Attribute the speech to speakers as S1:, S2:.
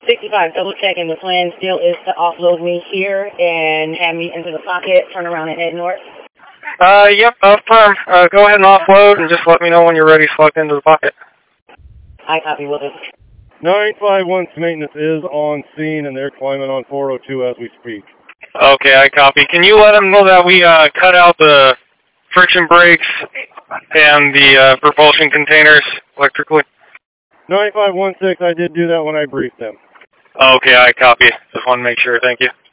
S1: 65, double checking. The plan still is to offload me here and have me into the pocket, turn around and head north.
S2: Yep, firm. Go ahead and offload and just let me know when you're ready to select into the pocket.
S1: I copy, will do.
S3: 951's maintenance is on scene and they're climbing on 402 as we speak.
S2: Okay, I copy. Can you let them know that we cut out the friction brakes and the propulsion containers electrically?
S3: 9516, I did do that when I briefed them.
S2: Okay, I copy. Just want to make sure. Thank you.